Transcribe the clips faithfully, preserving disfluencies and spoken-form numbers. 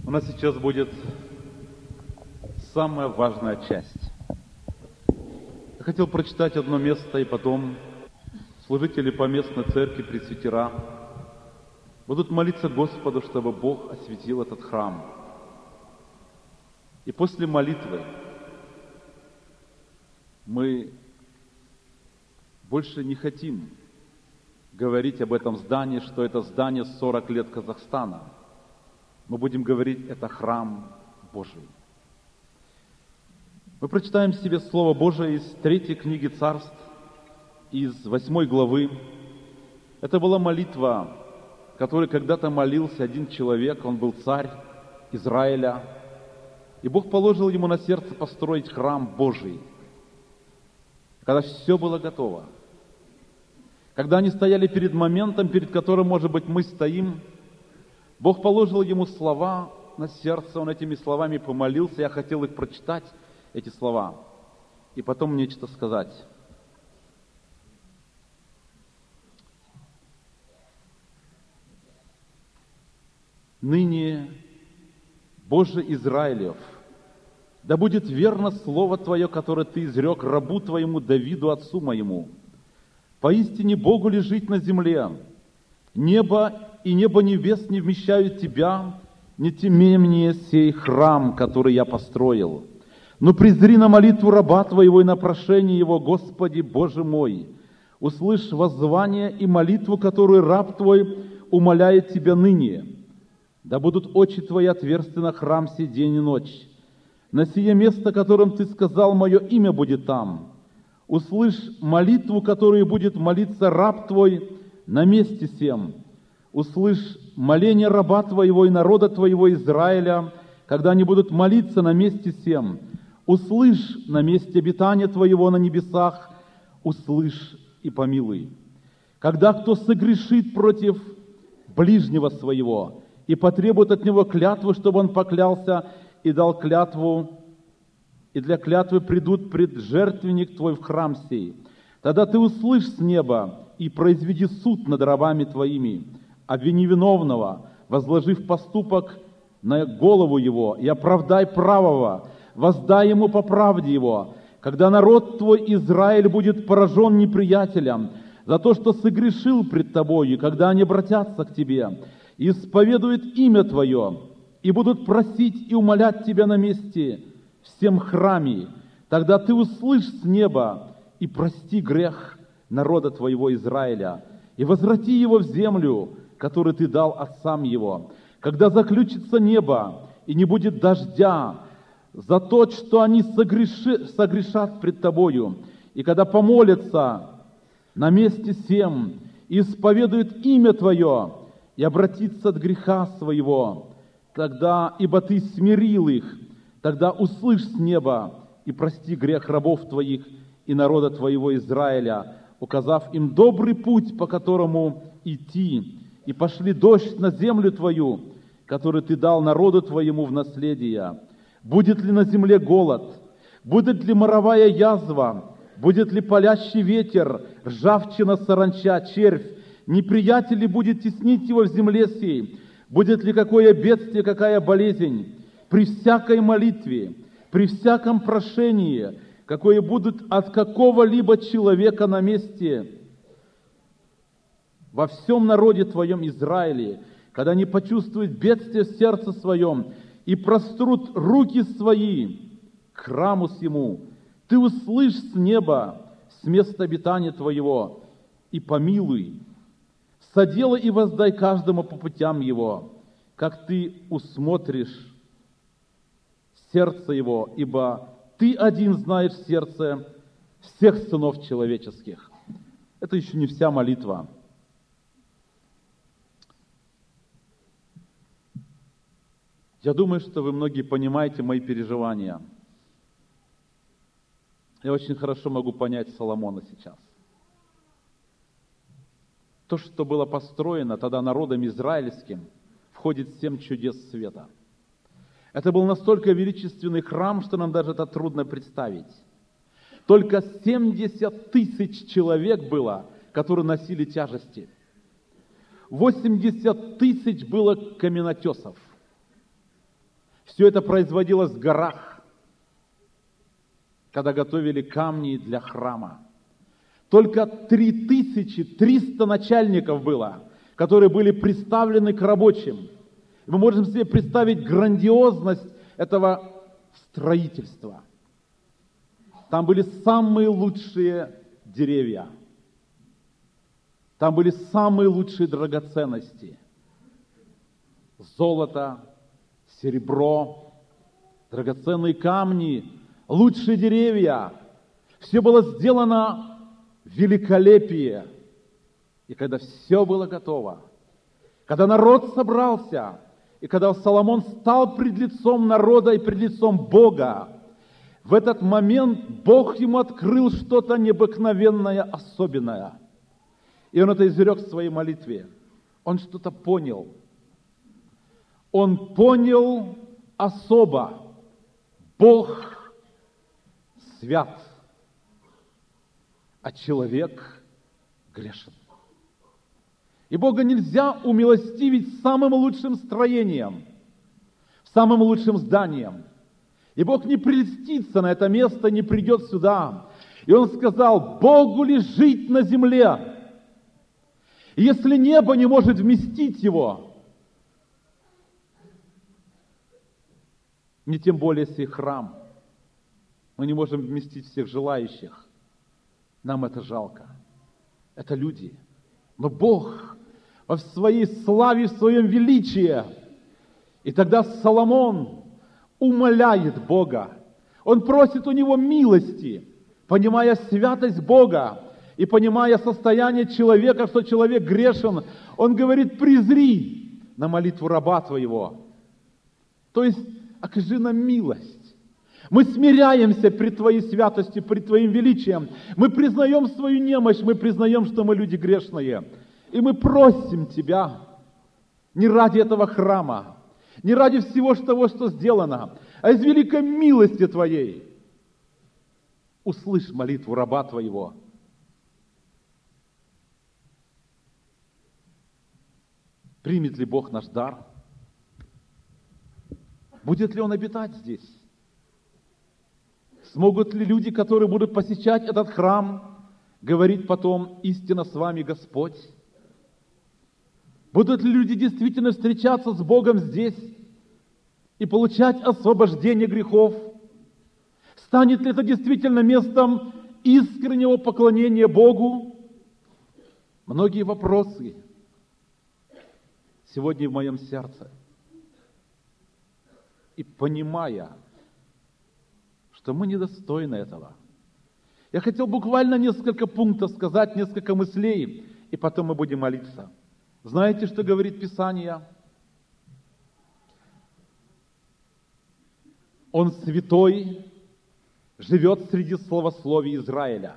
У нас сейчас будет самая важная часть. Я хотел прочитать одно место, и потом служители поместной церкви, пресвитера, будут молиться Господу, чтобы Бог осветил этот храм. И после молитвы мы больше не хотим говорить об этом здании, что это здание сорок лет Казахстана. Мы будем говорить, это храм Божий. Мы прочитаем себе Слово Божие из третьей книги Царств, из восьмой главы. Это была молитва, которой когда-то молился один человек, он был царь Израиля, и Бог положил ему на сердце построить храм Божий. Когда все было готово, когда они стояли перед моментом, перед которым, может быть, мы стоим, Бог положил ему слова на сердце, он этими словами помолился, я хотел их прочитать, эти слова, и потом нечто сказать. Ныне, Боже Израилев, да будет верно слово Твое, которое Ты изрек рабу Твоему Давиду, отцу моему. Поистине Богу ли жить на земле? Небо и небо небес не вмещают Тебя, не темей мне сей храм, который я построил. Но презри на молитву раба Твоего и на прошение его, Господи, Боже мой. Услышь воззвание и молитву, которую раб Твой умоляет Тебя ныне. Да будут очи Твои отверсты на храм сей день и ночь. На сие место, которым Ты сказал, мое имя будет там. Услышь молитву, которую будет молиться раб Твой на месте сем. Услышь моление раба Твоего и народа Твоего Израиля, когда они будут молиться на месте сем. Услышь на месте обитания Твоего на небесах, услышь и помилуй. Когда кто согрешит против ближнего своего и потребует от него клятвы, чтобы он поклялся и дал клятву, и для клятвы придут пред жертвенник Твой в храм сей, тогда Ты услышь с неба и произведи суд над рабами Твоими, обвини виновного, возложив поступок на голову его, и оправдай правого, воздай ему по правде его, когда народ Твой Израиль будет поражен неприятелем за то, что согрешил пред Тобою, когда они обратятся к Тебе, и исповедуют имя Твое, и будут просить и умолять Тебя на месте всем храме, тогда Ты услышь с неба и прости грех народа Твоего Израиля, и возврати его в землю, которую Ты дал отцам его. Когда заключится небо, и не будет дождя за то, что они согреши, согрешат пред Тобою, и когда помолятся на месте сем, и исповедуют имя Твое, и обратиться от греха своего, тогда, ибо Ты смирил их, тогда услышь с неба и прости грех рабов Твоих и народа Твоего Израиля, указав им добрый путь, по которому идти, и пошли дождь на землю Твою, который Ты дал народу Твоему в наследие. Будет ли на земле голод? Будет ли моровая язва? Будет ли палящий ветер, ржавчина, саранча, червь? Неприятель ли будет теснить его в земле сей? Будет ли какое бедствие, какая болезнь? При всякой молитве, при всяком прошении, какое будут от какого-либо человека на месте, во всем народе Твоем Израиле, когда они почувствуют бедствие в сердце своем и прострут руки свои к храму сему, Ты услышь с неба, с места обитания Твоего, и помилуй, соделай и воздай каждому по путям его, как Ты усмотришь сердце его, ибо Ты один знаешь сердце всех сынов человеческих. Это еще не вся молитва. Я думаю, что вы многие понимаете мои переживания. Я очень хорошо могу понять Соломона сейчас. То, что было построено тогда народом израильским, входит в семь чудес света. Это был настолько величественный храм, что нам даже это трудно представить. Только семьдесят тысяч человек было, которые носили тяжести. восемьдесят тысяч было каменотесов. Все это производилось в горах, когда готовили камни для храма. Только три тысячи триста начальников было, которые были представлены к рабочим. Мы можем себе представить грандиозность этого строительства. Там были самые лучшие деревья. Там были самые лучшие драгоценности. Золото, серебро, драгоценные камни, лучшие деревья. Все было сделано в великолепии. И когда все было готово, когда народ собрался, и когда Соломон стал пред лицом народа и пред лицом Бога, в этот момент Бог ему открыл что-то необыкновенное, особенное. И он это изрек в своей молитве. Он что-то понял. Он понял особо. Бог свят, а человек грешен. И Бога нельзя умилостивить самым лучшим строением, самым лучшим зданием. И Бог не прельстится на это место, не придет сюда. И Он сказал: Богу ли жить на земле? И если небо не может вместить Его, не тем более сей храм, мы не можем вместить всех желающих. Нам это жалко. Это люди. Но Бог во своей славе, в своем величии. И тогда Соломон умоляет Бога. Он просит у Него милости, понимая святость Бога и понимая состояние человека, что человек грешен. Он говорит: презри на молитву раба Твоего. То есть, окажи нам милость. Мы смиряемся пред Твоей святостью, пред Твоим величием. Мы признаем свою немощь, мы признаем, что мы люди грешные. И мы просим Тебя не ради этого храма, не ради всего того, что сделано, а из великой милости Твоей. Услышь молитву раба Твоего. Примет ли Бог наш дар? Будет ли Он обитать здесь? Смогут ли люди, которые будут посещать этот храм, говорить потом: истинно с вами Господь? Будут ли люди действительно встречаться с Богом здесь и получать освобождение грехов? Станет ли это действительно местом искреннего поклонения Богу? Многие вопросы сегодня в моем сердце. И понимая, что мы недостойны этого, я хотел буквально несколько пунктов сказать, несколько мыслей, и потом мы будем молиться. Знаете, что говорит Писание? Он святой, живет среди славословий Израиля.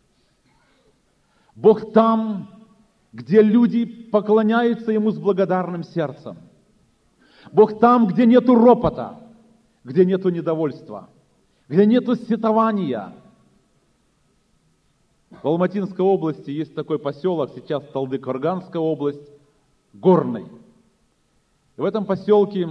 Бог там, где люди поклоняются Ему с благодарным сердцем. Бог там, где нету ропота, где нету недовольства, где нету сетования. В Алматинской области есть такой поселок, сейчас Талдык-Курганская область, Горный. И в этом поселке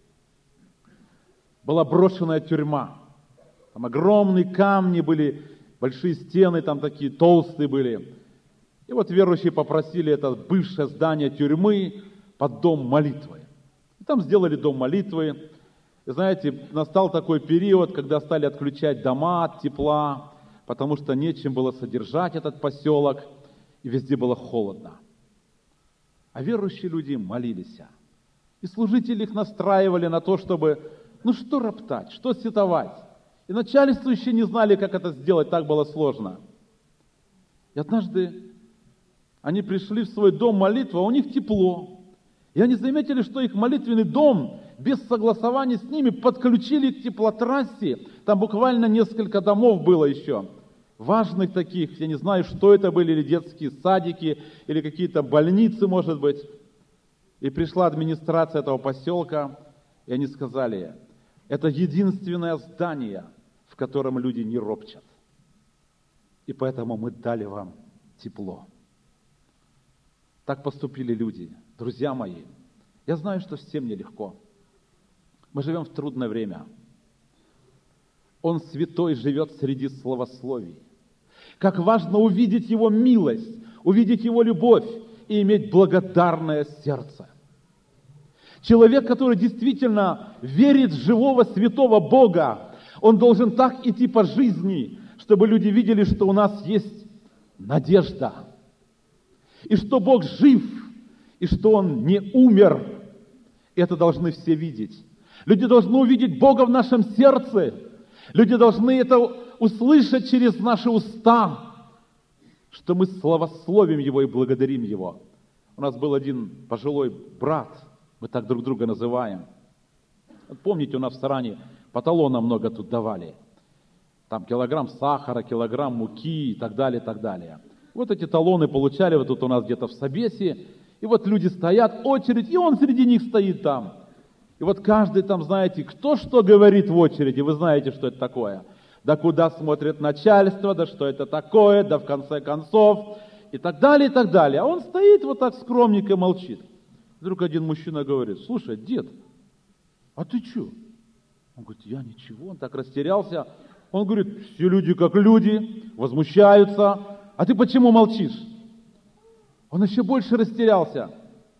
была брошенная тюрьма. Там огромные камни были, большие стены там такие толстые были. И вот верующие попросили это бывшее здание тюрьмы под дом молитвы. И там сделали дом молитвы. И знаете, настал такой период, когда стали отключать дома от тепла, потому что нечем было содержать этот поселок, и везде было холодно. А верующие люди молились. И служители их настраивали на то, чтобы, ну что роптать, что сетовать. И начальствующие не знали, как это сделать, так было сложно. И однажды они пришли в свой дом молитвы, а у них тепло. И они заметили, что их молитвенный дом без согласования с ними подключили к теплотрассе. Там буквально несколько домов было еще. Важных таких, я не знаю, что это были, или детские садики, или какие-то больницы, может быть. И пришла администрация этого поселка, и они сказали: это единственное здание, в котором люди не ропчат. И поэтому мы дали вам тепло. Так поступили люди. Друзья мои, я знаю, что всем нелегко. Мы живем в трудное время. Он святой живет среди словословий. Как важно увидеть Его милость, увидеть Его любовь и иметь благодарное сердце. Человек, который действительно верит в живого святого Бога, он должен так идти по жизни, чтобы люди видели, что у нас есть надежда, и что Бог жив, и что Он не умер. Это должны все видеть. Люди должны увидеть Бога в нашем сердце. Люди должны это услышать через наши уста, что мы славословим Его и благодарим Его. У нас был один пожилой брат, мы так друг друга называем. Помните, у нас в Саране по талонам много тут давали. Там килограмм сахара, килограмм муки и так далее, и так далее. Вот эти талоны получали вот тут у нас где-то в Собесе. И вот люди стоят, очередь, и он среди них стоит там. И вот каждый там, знаете, кто что говорит в очереди, вы знаете, что это такое. Да куда смотрит начальство, да что это такое, да в конце концов, и так далее, и так далее. А он стоит вот так скромненько и молчит. Вдруг один мужчина говорит: слушай, дед, а ты что? Он говорит: я ничего. Он так растерялся. Он говорит: все люди как люди, возмущаются, а ты почему молчишь? Он еще больше растерялся.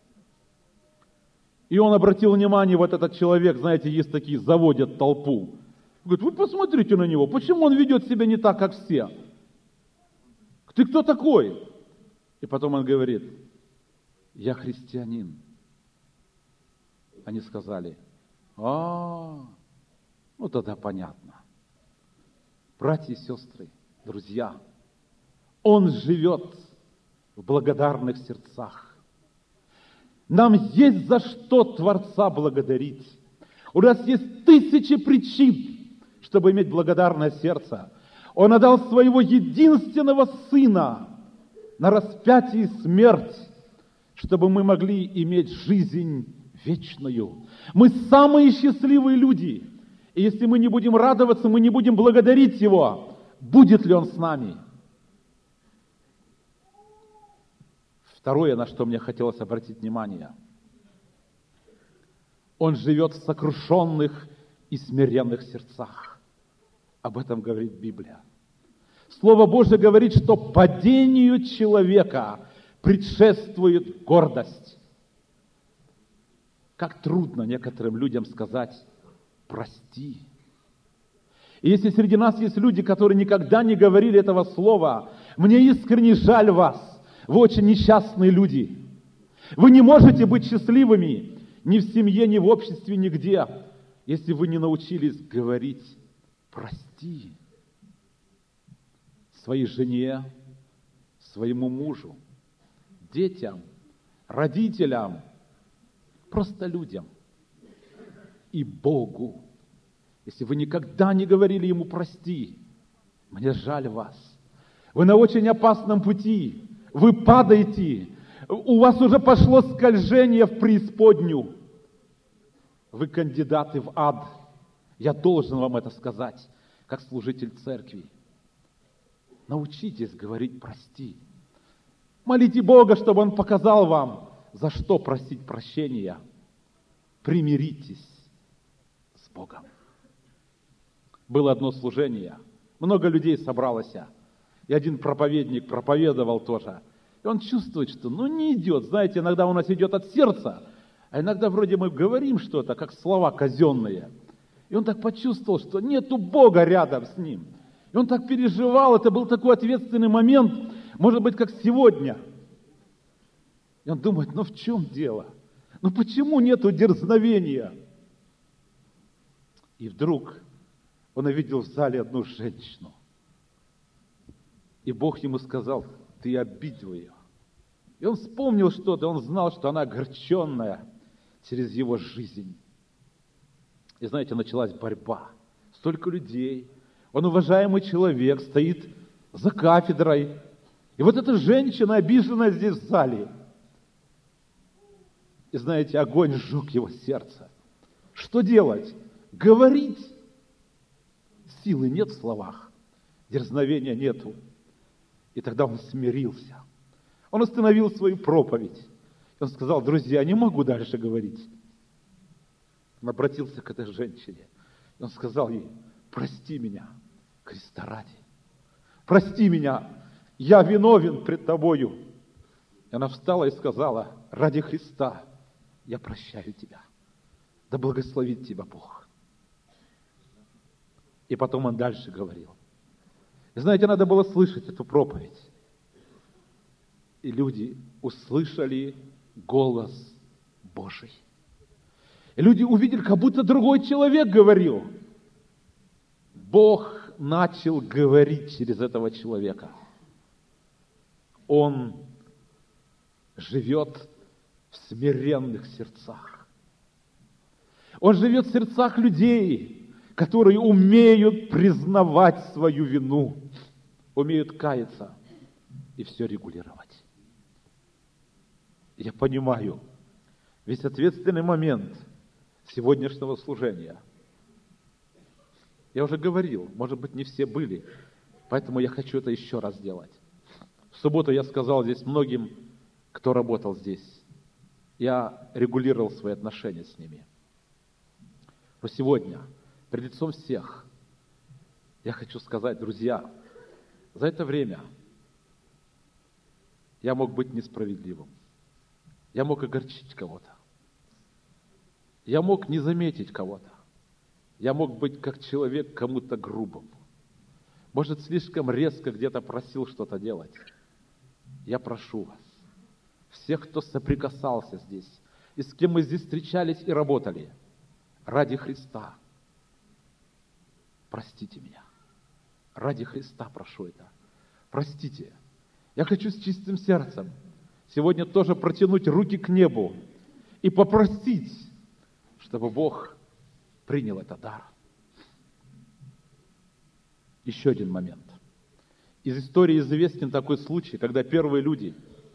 И он обратил внимание, вот этот человек, знаете, есть такие, заводят толпу. Говорит: вы посмотрите на него, почему он ведет себя не так, как все? Ты кто такой? И потом он говорит: я христианин. Они сказали: а, ну тогда понятно. Братья и сестры, друзья, он живет в благодарных сердцах. Нам есть за что Творца благодарить. У нас есть тысячи причин, чтобы иметь благодарное сердце. Он отдал своего единственного Сына на распятие и смерть, чтобы мы могли иметь жизнь вечную. Мы самые счастливые люди. И если мы не будем радоваться, мы не будем благодарить Его, будет ли Он с нами? Второе, на что мне хотелось обратить внимание. Он живет в сокрушенных и смиренных сердцах. Об этом говорит Библия. Слово Божье говорит, что падению человека предшествует гордость. Как трудно некоторым людям сказать «прости». И если среди нас есть люди, которые никогда не говорили этого слова, мне искренне жаль вас. Вы очень несчастные люди. Вы не можете быть счастливыми ни в семье, ни в обществе, нигде, если вы не научились говорить «прости» своей жене, своему мужу, детям, родителям, просто людям и Богу. Если вы никогда не говорили Ему «прости», мне жаль вас. Вы на очень опасном пути. Вы падаете. У вас уже пошло скольжение в преисподнюю. Вы кандидаты в ад. Я должен вам это сказать, как служитель церкви. Научитесь говорить «прости». Молите Бога, чтобы Он показал вам, за что просить прощения. Примиритесь с Богом. Было одно служение. Много людей собралось. И один проповедник проповедовал тоже. И он чувствует, что ну не идет. Знаете, иногда у нас идет от сердца, а иногда вроде мы говорим что-то, как слова казенные. И он так почувствовал, что нету Бога рядом с ним. И он так переживал, это был такой ответственный момент, может быть, как сегодня. И он думает, ну в чем дело? Ну почему нету дерзновения? И вдруг он увидел в зале одну женщину. И Бог ему сказал, ты обидел ее. И он вспомнил что-то, он знал, что она огорченная через его жизнь. И знаете, началась борьба. Столько людей. Он уважаемый человек, стоит за кафедрой. И вот эта женщина, обиженная здесь в зале. И знаете, огонь сжег его сердце. Что делать? Говорить. Силы нет в словах. Дерзновения нету. И тогда он смирился. Он остановил свою проповедь. Он сказал, друзья, не могу дальше говорить. Он обратился к этой женщине. И он сказал ей: прости меня, Христа ради. Прости меня, я виновен пред тобою. И она встала и сказала: ради Христа я прощаю тебя. Да благословит тебя Бог. И потом он дальше говорил. И знаете, надо было слышать эту проповедь. И люди услышали голос Божий. И люди увидели, как будто другой человек говорил. Бог начал говорить через этого человека. Он живет в смиренных сердцах. Он живет в сердцах людей, которые умеют признавать свою вину, умеют каяться и все регулировать. Я понимаю весь ответственный момент сегодняшнего служения. Я уже говорил, может быть, не все были, поэтому я хочу это еще раз сделать. В субботу я сказал здесь многим, кто работал здесь. Я регулировал свои отношения с ними. Но сегодня, пред лицом всех, я хочу сказать, друзья, за это время я мог быть несправедливым. Я мог огорчить кого-то. Я мог не заметить кого-то. Я мог быть как человек кому-то грубым. Может, слишком резко где-то просил что-то делать. Я прошу вас, всех, кто соприкасался здесь, и с кем мы здесь встречались и работали, ради Христа, простите меня. Ради Христа прошу это. Простите. Я хочу с чистым сердцем сегодня тоже протянуть руки к небу и попросить, чтобы Бог принял этот дар. Еще один момент. Из истории известен такой случай, когда первые люди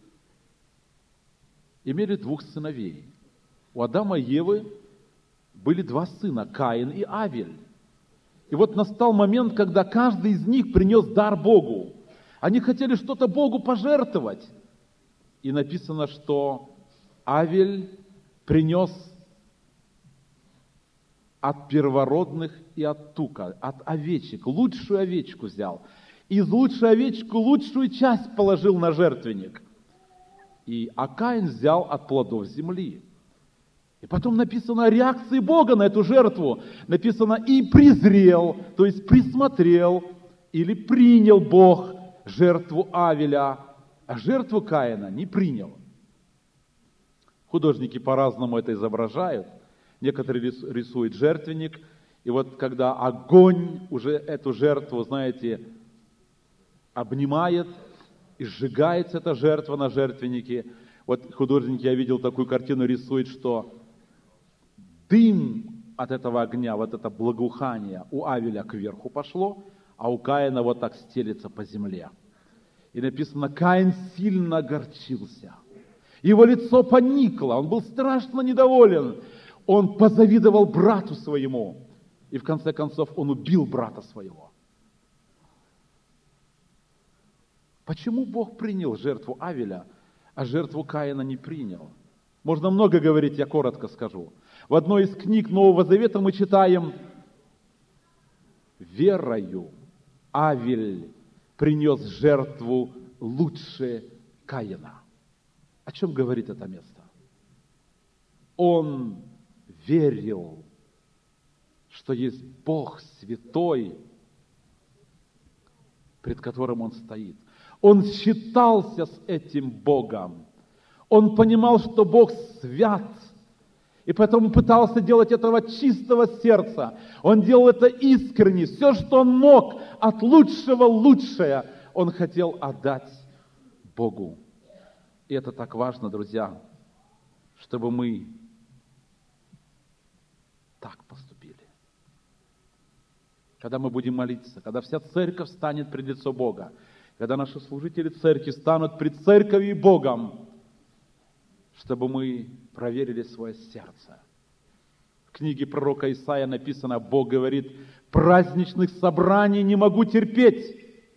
имели двух сыновей. У Адама и Евы были два сына, Каин и Авель. И вот настал момент, когда каждый из них принес дар Богу. Они хотели что-то Богу пожертвовать. И написано, что Авель принес от первородных и от тука, от овечек, лучшую овечку взял. Из лучшей овечку лучшую часть положил на жертвенник. И а Каин взял от плодов земли. И потом написано о реакции Бога на эту жертву. Написано: и презрел, то есть присмотрел, или принял Бог жертву Авеля, а жертву Каина не принял. Художники по-разному это изображают. Некоторые рисуют жертвенник, и вот когда огонь уже эту жертву, знаете, обнимает, и сжигается эта жертва на жертвеннике. Вот художники, я видел такую картину, рисуют, что дым от этого огня, вот это благоухание у Авеля кверху пошло, а у Каина вот так стелется по земле. И написано: Каин сильно огорчился. Его лицо поникло, он был страшно недоволен. Он позавидовал брату своему. И в конце концов он убил брата своего. Почему Бог принял жертву Авеля, а жертву Каина не принял? Можно много говорить, я коротко скажу. В одной из книг Нового Завета мы читаем: верою Авель принес жертву лучше Каина. О чем говорит это место? Он верил, что есть Бог святой, пред которым он стоит. Он считался с этим Богом. Он понимал, что Бог свят, и поэтому пытался делать этого от чистого сердца. Он делал это искренне. Все, что он мог, от лучшего лучшее, он хотел отдать Богу. И это так важно, друзья, чтобы мы так поступили. Когда мы будем молиться, когда вся церковь станет пред лицо Бога, когда наши служители церкви станут пред церковью и Богом, чтобы мы проверили свое сердце. В книге пророка Исаия написано: Бог говорит: праздничных собраний не могу терпеть.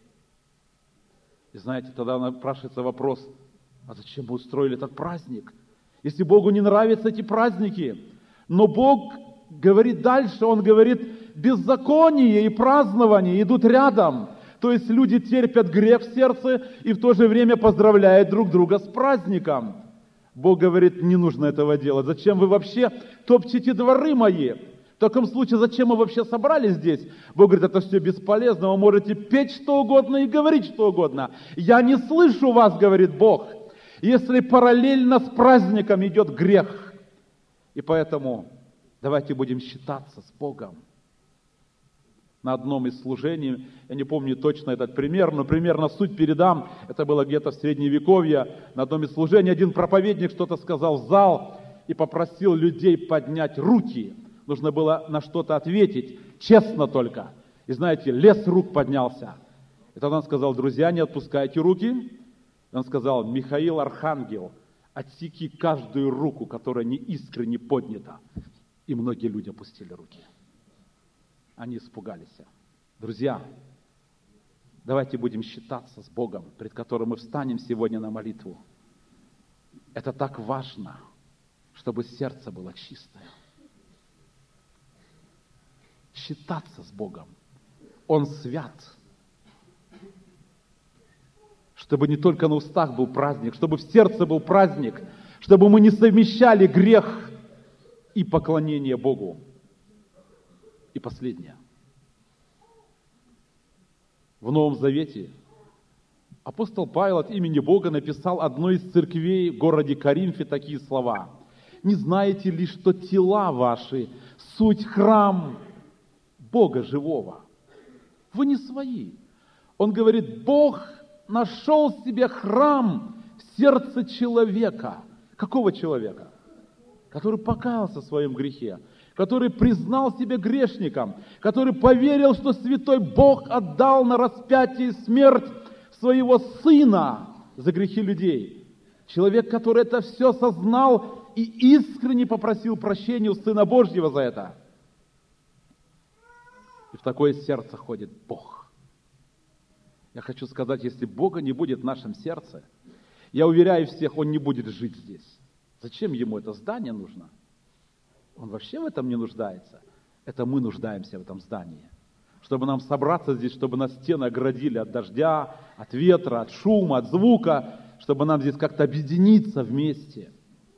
И знаете, тогда напрашивается вопрос: а зачем мы устроили этот праздник? Если Богу не нравятся эти праздники, но Бог говорит дальше, он говорит, беззаконие и празднование идут рядом. То есть люди терпят грех в сердце и в то же время поздравляют друг друга с праздником. Бог говорит, не нужно этого делать. Зачем вы вообще топчете дворы мои? В таком случае, зачем мы вообще собрались здесь? Бог говорит, это все бесполезно, вы можете петь что угодно и говорить что угодно. Я не слышу вас, говорит Бог, если параллельно с праздником идет грех. И поэтому давайте будем считаться с Богом. На одном из служений, я не помню точно этот пример, но примерно суть передам, это было где-то в Средневековье, на одном из служений один проповедник что-то сказал в зал и попросил людей поднять руки. Нужно было на что-то ответить, честно только. И знаете, лес рук поднялся. И тогда он сказал, друзья, не отпускайте руки. И он сказал, Михаил Архангел, отсеки каждую руку, которая не искренне поднята. И многие люди опустили руки. Они испугались. Друзья, давайте будем считаться с Богом, пред которым мы встанем сегодня на молитву. Это так важно, чтобы сердце было чистое. Считаться с Богом. Он свят. Чтобы не только на устах был праздник, чтобы в сердце был праздник, чтобы мы не совмещали грех и поклонение Богу. И последнее. В Новом Завете апостол Павел от имени Бога написал одной из церквей в городе Коринфе такие слова. «Не знаете ли, что тела ваши – суть храм Бога живого? Вы не свои». Он говорит, Бог нашел себе храм в сердце человека. Какого человека? Который покаялся в своем грехе, который признал себя грешником, который поверил, что святой Бог отдал на распятие смерть своего Сына за грехи людей. Человек, который это все осознал и искренне попросил прощения у Сына Божьего за это. И в такое сердце ходит Бог. Я хочу сказать, если Бога не будет в нашем сердце, я уверяю всех, Он не будет жить здесь. Зачем Ему это здание нужно? Он вообще в этом не нуждается. Это мы нуждаемся в этом здании. Чтобы нам собраться здесь, чтобы нас стены оградили от дождя, от ветра, от шума, от звука, чтобы нам здесь как-то объединиться вместе.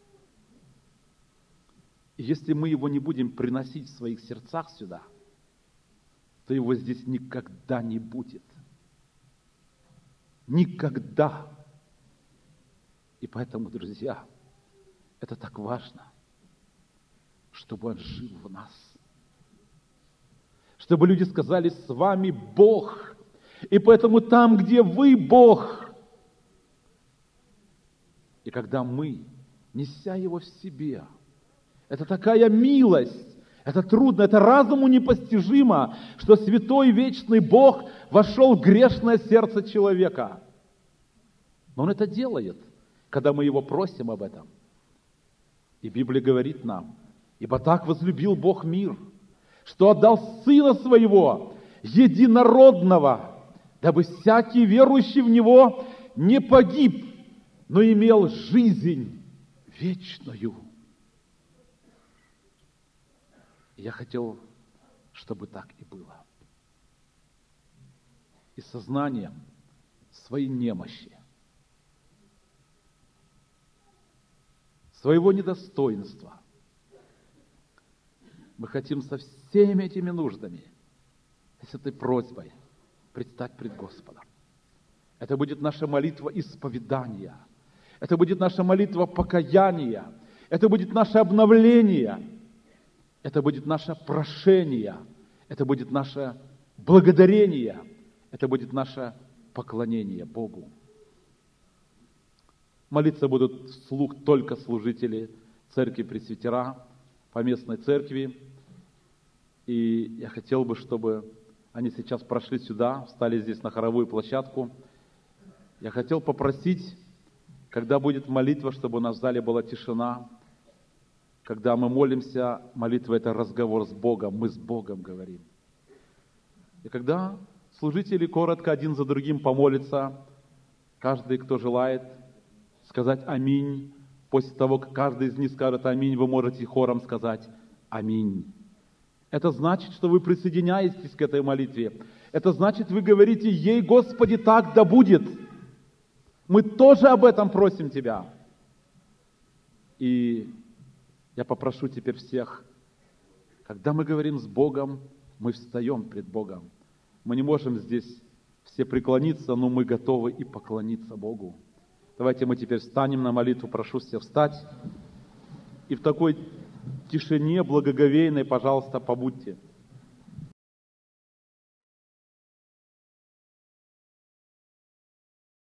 И если мы его не будем приносить в своих сердцах сюда, то его здесь никогда не будет. Никогда. И поэтому, друзья, это так важно, чтобы Он жил в нас. Чтобы люди сказали, с вами Бог. И поэтому там, где вы Бог. И когда мы, неся Его в себе, это такая милость, это трудно, это разуму непостижимо, что святой вечный Бог вошел в грешное сердце человека. Но Он это делает, когда мы Его просим об этом. И Библия говорит нам, ибо так возлюбил Бог мир, что отдал Сына Своего, единородного, дабы всякий верующий в Него не погиб, но имел жизнь вечную. Я хотел, чтобы так и было. И сознанием своей немощи, своего недостоинства, мы хотим со всеми этими нуждами, с этой просьбой предстать пред Господом. Это будет наша молитва исповедания. Это будет наша молитва покаяния. Это будет наше обновление. Это будет наше прошение. Это будет наше благодарение. Это будет наше поклонение Богу. Молиться будут вслух только служители церкви Пресвитера, поместной церкви. И я хотел бы, чтобы они сейчас прошли сюда, встали здесь на хоровую площадку. Я хотел попросить, когда будет молитва, чтобы у нас в зале была тишина. Когда мы молимся, молитва – это разговор с Богом, мы с Богом говорим. И когда служители коротко один за другим помолятся, каждый, кто желает, сказать «Аминь». После того, как каждый из них скажет «Аминь», вы можете хором сказать «Аминь». Это значит, что вы присоединяетесь к этой молитве. Это значит, вы говорите: «Ей, Господи, так да будет». Мы тоже об этом просим Тебя. И я попрошу теперь всех, когда мы говорим с Богом, мы встаем пред Богом. Мы не можем здесь все преклониться, но мы готовы и поклониться Богу. Давайте мы теперь встанем на молитву. Прошу всех встать. И в такой тишине благоговейной, пожалуйста, побудьте.